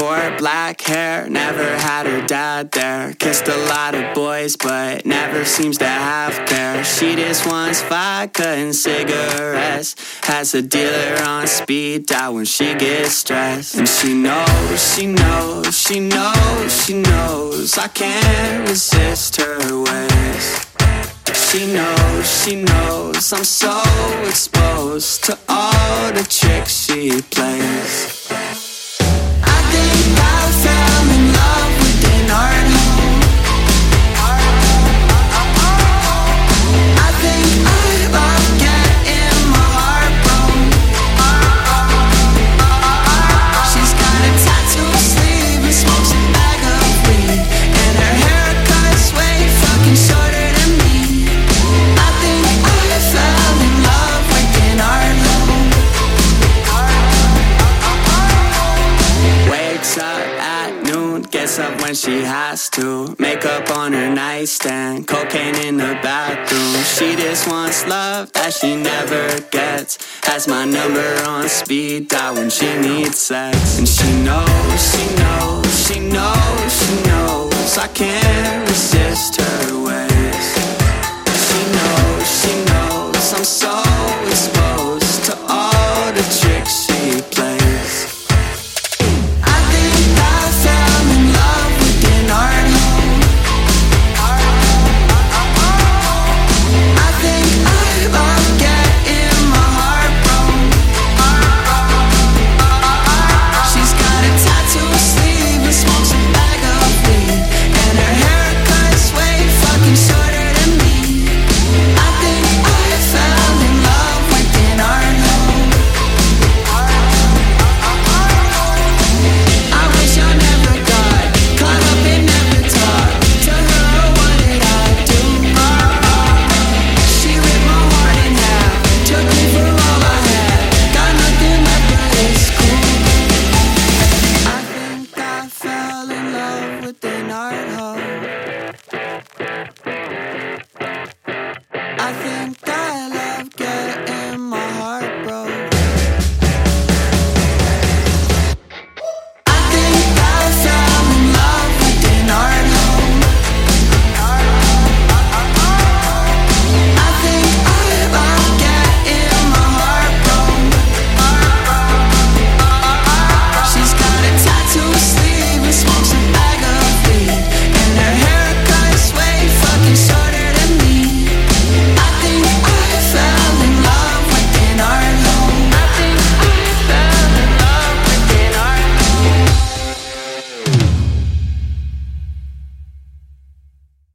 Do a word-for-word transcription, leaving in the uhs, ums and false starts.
Short black hair, never had her dad there. Kissed a lot of boys, but never seems to have care. She just wants vodka and cigarettes. Has a dealer on speed dial when she gets stressed. And she knows, she knows, she knows, she knows I can't resist her ways. She knows, she knows I'm so exposed to all the tricks she plays. I think I fell in love with an art home. I think I love getting my heart broke. She's got a tattoo sleeve and smokes a bag of weed, and her haircut's way fucking shorter than me. I think I fell in love with an art home. Wakes up at noon, gets up when she has to. Makeup on her nightstand, cocaine in the bathroom. She just wants love that she never gets. Has my number on speed dial when she needs sex. And she knows, she knows, she knows, she knows I can't resist her